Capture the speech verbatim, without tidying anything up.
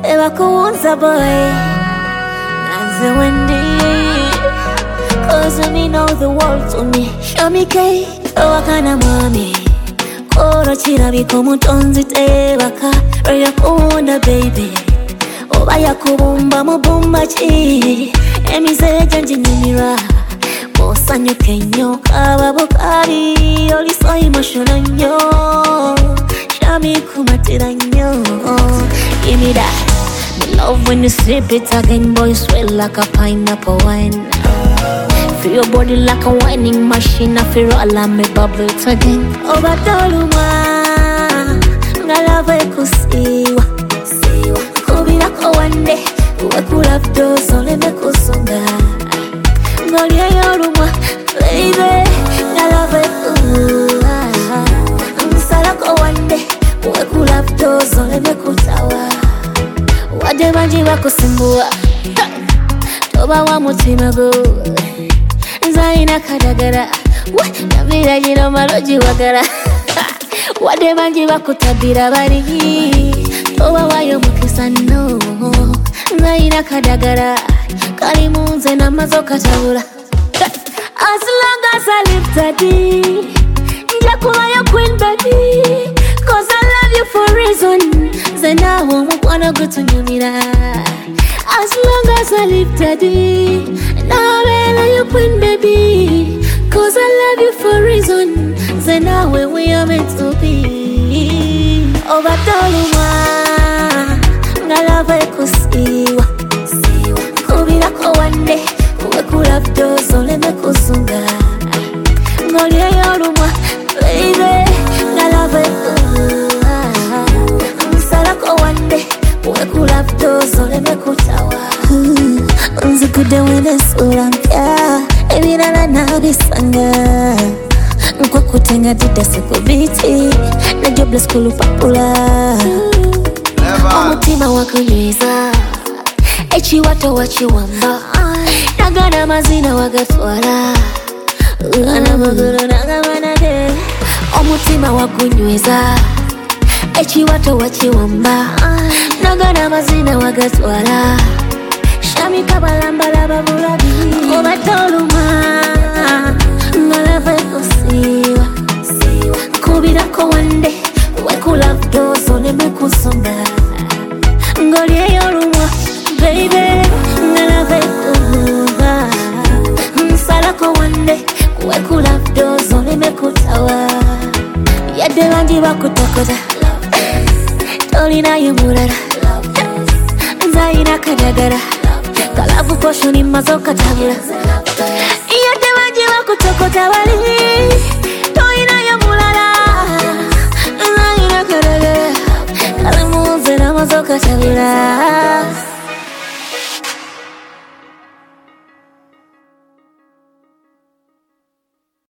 Eba kuunza boy Nanze Wendy Cause me know the world to me Show me kay Wakana mami Koro chirabi kumutonzi tebaka Raya kuunda baby Obaya kubumba mubumba chi Emize janji nyinira Bosanyo kenyo Kababukari Oli so emotional nyo Shami kumatira nyo Give me that Me love when you sip it again Boy sweat like a pineapple wine Feel your body like a whining machine I feel all of me bubble it again Oba toluma Ngalave kusiwa Siwa Kubira ko one day Uwe kulap dozo leme kusunga Ngolia yorumwa Baby Ngalave kuwa Msala ko one day Uwe kulap dozo leme kutawa Wade manji wako simbuwa Toba wa mutima go Zaina kadagara Nabira jino maloji wagara Wade manji wako tabira bari Toba wayo mukisano Zaina kadagara Kalimunze na mazoka tabura As long as I live daddy Njakuwa ya queen baby Cause I love you for reason Zena homu kwana kutunyumira As long as I live daddy Now I love you queen baby Cause I love you for reason Zena we we are meant to be Oba toluma Ngalave kusiwa Siwa Kubira ko one day Uwe kulap dozo leme kusunga Ngolia yorumwa Baby Ngalave kuwa Msala ko one day Uwe kulap dozo leme kutawa Nzikude wene sura mpya Ebirala nabisanga Nkwa kutenga dida siku biti Na jobless kulupapula Omutima wakunywiza Echi wato wachiwamba Nagana mazina wagatwala Ana maguru nagamana de Omutima wakunywiza Echi wato wachiwamba Nagana mazina wagatwala Shami kabalamba laba bulabi Oba toluma Ngalave kusiwa Kubira ko one day Wekula dozo leme kusonga Ngolie yorumwa Baby Ngalave kuwa Msala ko one day Wekula dozo leme kutawa Yade wanji wakutokota Tolina yumurara Zaina kadagara Kalabu posho ni mazoka tabura Yade wanji wakutokota wali